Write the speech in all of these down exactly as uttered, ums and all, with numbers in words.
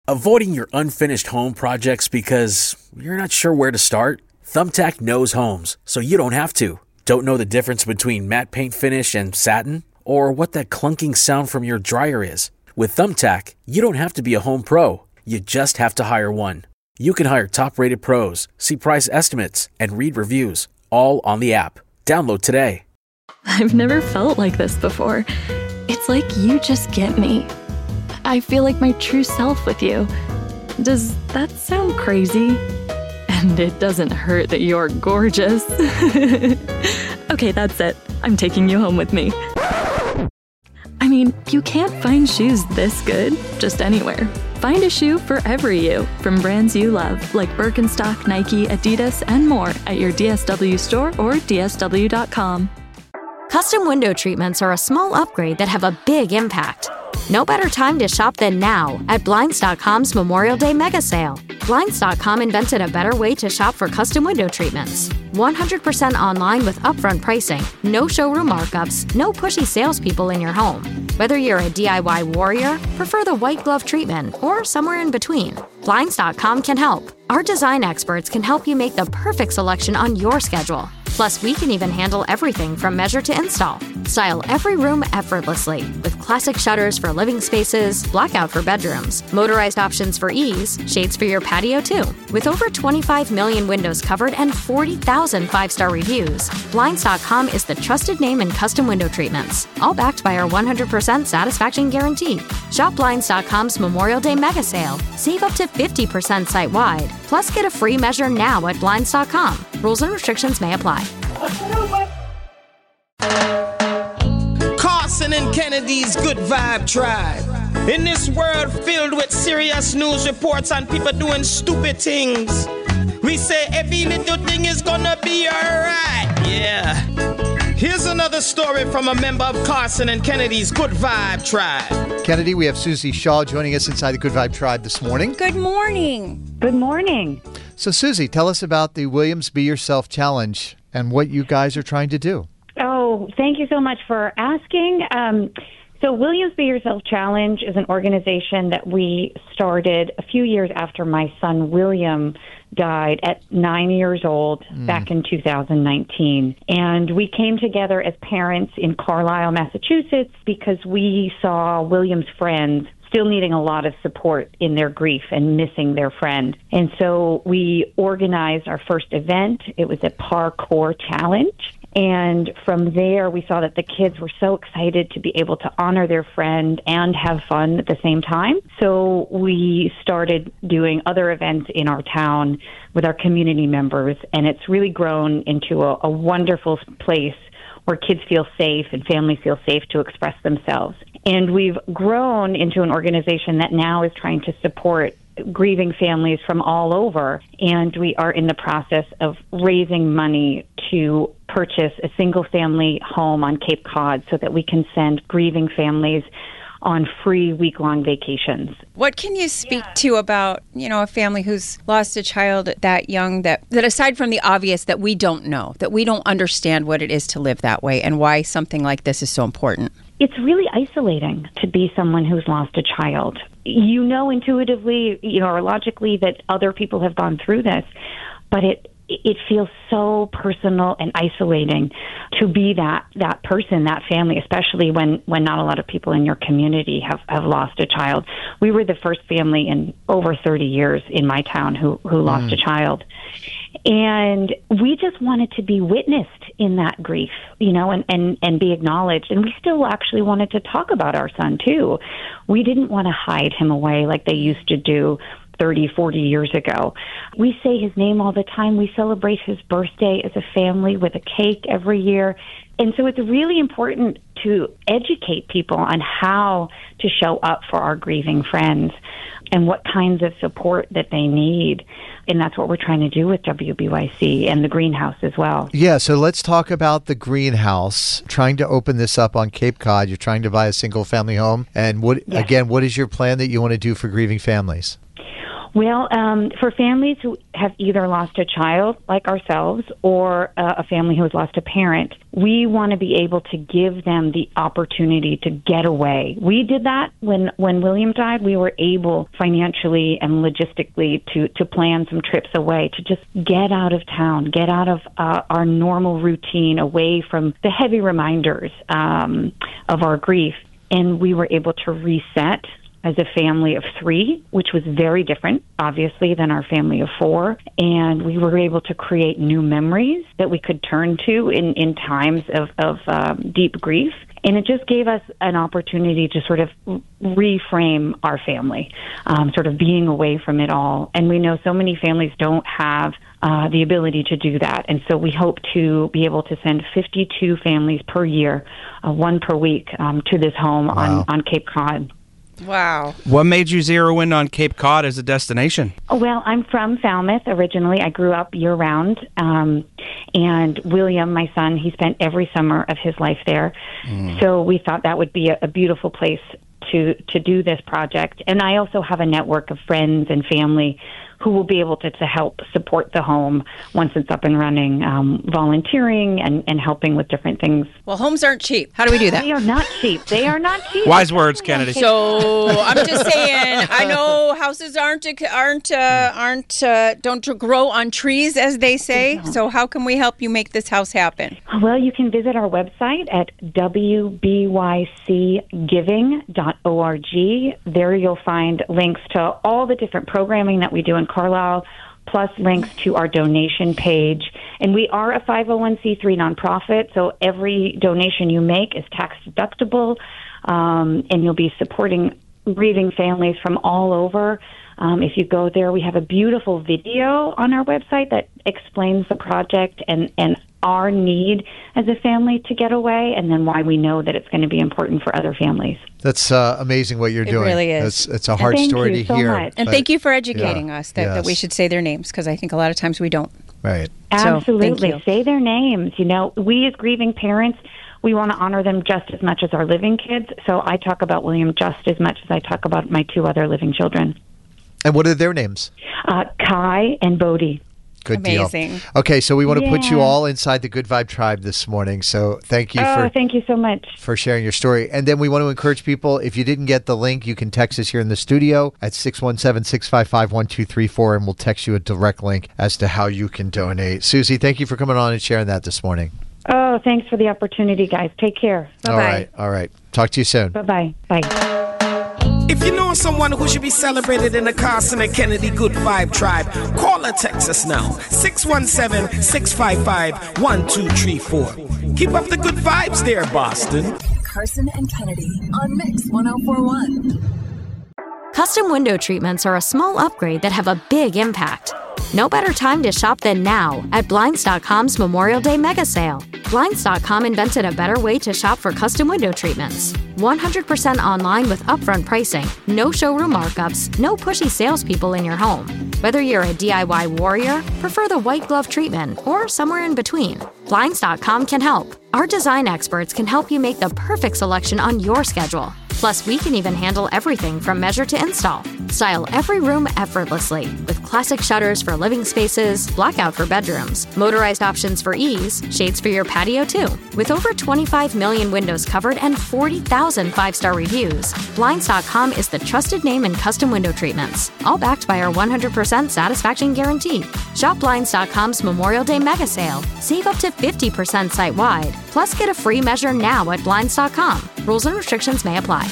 Avoiding your unfinished home projects because you're not sure where to start? Thumbtack knows homes, so you don't have to. Don't know the difference between matte paint finish and satin? Or what that clunking sound from your dryer is? With Thumbtack, you don't have to be a home pro. You just have to hire one. You can hire top-rated pros, see price estimates, and read reviews, all on the app. Download today. I've never felt like this before. It's like you just get me. I feel like my true self with you. Does that sound crazy? And it doesn't hurt that you're gorgeous. Okay, that's it. I'm taking you home with me. I mean, you can't find shoes this good just anywhere. Find a shoe for every you from brands you love, like Birkenstock, Nike, Adidas, and more at your D S W store or D S W dot com. Custom window treatments are a small upgrade that have a big impact. No better time to shop than now at Blinds dot com's Memorial Day Mega Sale. Blinds dot com invented a better way to shop for custom window treatments. one hundred percent online with upfront pricing, no showroom markups, no pushy salespeople in your home. Whether you're a D I Y warrior, prefer the white glove treatment, or somewhere in between, Blinds dot com can help. Our design experts can help you make the perfect selection on your schedule. Plus, we can even handle everything from measure to install. Style every room effortlessly with classic shutters for living spaces, blackout for bedrooms, motorized options for ease, shades for your patio too. With over twenty-five million windows covered and forty thousand five-star reviews, Blinds dot com is the trusted name in custom window treatments, all backed by our one hundred percent satisfaction guarantee. Shop Blinds dot com's Memorial Day Mega Sale. Save up to fifty percent site-wide. Plus, get a free measure now at Blinds dot com. Rules and restrictions may apply. Carson and Kennedy's Good Vibe Tribe. In this world filled with serious news reports and people doing stupid things, we say every little thing is gonna be alright. Yeah. Here's another story from a member of Carson and Kennedy's Good Vibe Tribe. Kennedy, we have Susie Shaw joining us inside the Good Vibe Tribe this morning. Good morning. Good morning. So, Susie, tell us about the Williams Be Yourself Challenge and what you guys are trying to do. Oh, thank you so much for asking. Um, so Williams Be Yourself Challenge is an organization that we started a few years after my son William died at nine years old mm. back in two thousand nineteen. And we came together as parents in Carlisle, Massachusetts, because we saw William's friends still needing a lot of support in their grief and missing their friend. And so we organized our first event. It was a parkour challenge. And from there, we saw that the kids were so excited to be able to honor their friend and have fun at the same time. So we started doing other events in our town with our community members, and it's really grown into a, a wonderful place where kids feel safe and families feel safe to express themselves. And we've grown into an organization that now is trying to support grieving families from all over, and we are in the process of raising money to purchase a single-family home on Cape Cod so that we can send grieving families on free week-long vacations. What can you speak yeah. to about, you know, a family who's lost a child that young, that, that aside from the obvious that we don't know, that we don't understand what it is to live that way and why something like this is so important? It's really isolating to be someone who's lost a child. You know intuitively, you know, or logically that other people have gone through this, but it it feels so personal and isolating to be that, that person, that family, especially when, when not a lot of people in your community have, have lost a child. We were the first family in over thirty years in my town who, who mm. lost a child. And we just wanted to be witnessed in that grief, you know, and, and, and be acknowledged. And we still actually wanted to talk about our son, too. We didn't want to hide him away like they used to do thirty, forty years ago. We say his name all the time. We celebrate his birthday as a family with a cake every year. And so it's really important to educate people on how to show up for our grieving friends and what kinds of support that they need. And that's what we're trying to do with W B Y C and the greenhouse as well. Yeah, so let's talk about the greenhouse. Trying to open this up on Cape Cod. You're trying to buy a single family home. And what yes. again, what is your plan that you want to do for grieving families? Well, um, for families who have either lost a child, like ourselves, or uh, a family who has lost a parent, we want to be able to give them the opportunity to get away. We did that when, when William died. We were able financially and logistically to, to plan some trips away, to just get out of town, get out of uh, our normal routine, away from the heavy reminders um, of our grief. And we were able to reset as a family of three, which was very different, obviously, than our family of four. And we were able to create new memories that we could turn to in, in times of, of um, deep grief. And it just gave us an opportunity to sort of reframe our family, um, sort of being away from it all. And we know so many families don't have uh, the ability to do that. And so we hope to be able to send fifty-two families per year, uh, one per week, um, to this home wow. on, on Cape Cod. Wow. What made you zero in on Cape Cod as a destination? Oh, well, I'm from Falmouth originally. I grew up year-round. Um, and William, my son, he spent every summer of his life there. Mm. So we thought that would be a, a beautiful place to, to do this project. And I also have a network of friends and family who will be able to, to help support the home once it's up and running, um, volunteering and, and helping with different things. Well, homes aren't cheap. How do we do that? They are not cheap. They are not cheap. Wise words, Kennedy. So I'm just saying, I know houses aren't aren't uh, aren't uh, don't grow on trees, as they say. So how can we help you make this house happen? Well, you can visit our website at w b y c giving dot org. There you'll find links to all the different programming that we do in Carlisle, plus links to our donation page. And we are a five oh one c three nonprofit, so every donation you make is tax deductible, um, and you'll be supporting grieving families from all over. Um, if you go there, we have a beautiful video on our website that explains the project and, and our need as a family to get away, and then why we know that it's going to be important for other families. That's uh, amazing what you're it doing. It really is. It's, it's a hard thank story you to so hear. Much. And but, thank you for educating yeah, us that, yes. that we should say their names, because I think a lot of times we don't. Right. Absolutely. So, say their names. You know, we as grieving parents, we want to honor them just as much as our living kids. So I talk about William just as much as I talk about my two other living children. And what are their names? Uh, Kai and Bodhi. Good Amazing. deal. Okay, so we want to yeah. put you all inside the Good Vibe Tribe this morning. So thank you oh, for thank you so much for sharing your story. And then we want to encourage people, if you didn't get the link, you can text us here in the studio at six one seven, six five five, one two three four, and we'll text you a direct link as to how you can donate. Susie, thank you for coming on and sharing that this morning. Oh, thanks for the opportunity, guys. Take care. Bye-bye. All right, all right. Talk to you soon. Bye-bye. Bye. If you know someone who should be celebrated in the Carson and Kennedy Good Vibe Tribe, call or text us now. six one seven, six five five, one two three four. Keep up the good vibes there, Boston. Carson and Kennedy on Mix one oh four point one. Custom window treatments are a small upgrade that have a big impact. No better time to shop than now at Blinds dot com's Memorial Day Mega Sale. Blinds dot com invented a better way to shop for custom window treatments. one hundred percent online with upfront pricing, no showroom markups, no pushy salespeople in your home. Whether you're a D I Y warrior, prefer the white glove treatment, or somewhere in between, Blinds dot com can help. Our design experts can help you make the perfect selection on your schedule. Plus, we can even handle everything from measure to install. Style every room effortlessly with classic shutters for living spaces, blackout for bedrooms, motorized options for ease, shades for your patio too. With over twenty-five million windows covered and forty thousand five-star reviews, Blinds dot com is the trusted name in custom window treatments, all backed by our one hundred percent satisfaction guarantee. Shop Blinds dot com's Memorial Day Mega Sale. Save up to fifty percent site-wide. Plus, get a free measure now at Blinds dot com. Rules and restrictions may apply.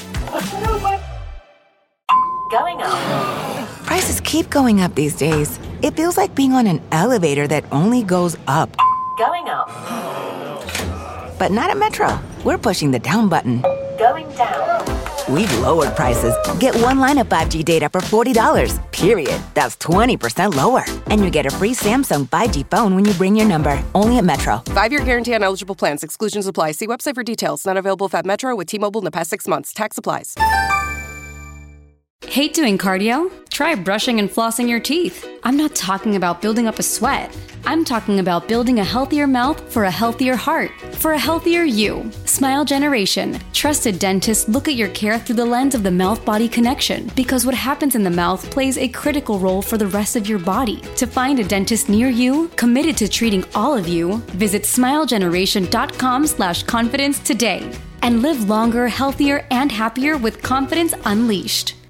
Going up. Prices keep going up these days. It feels like being on an elevator that only goes up. Going up. But not at Metro. We're pushing the down button. Going down. We've lowered prices. Get one line of five G data for forty dollars. Period. That's twenty percent lower. And you get a free Samsung five G phone when you bring your number. Only at Metro. Five-year guarantee on eligible plans. Exclusions apply. See website for details. Not available at Metro with T-Mobile in the past six months. Tax applies. Hate doing cardio? Try brushing and flossing your teeth. I'm not talking about building up a sweat. I'm talking about building a healthier mouth for a healthier heart, for a healthier you. Smile Generation. Trusted dentists look at your care through the lens of the mouth-body connection, because what happens in the mouth plays a critical role for the rest of your body. To find a dentist near you, committed to treating all of you, visit smilegeneration.com slash confidence today and live longer, healthier, and happier with confidence unleashed.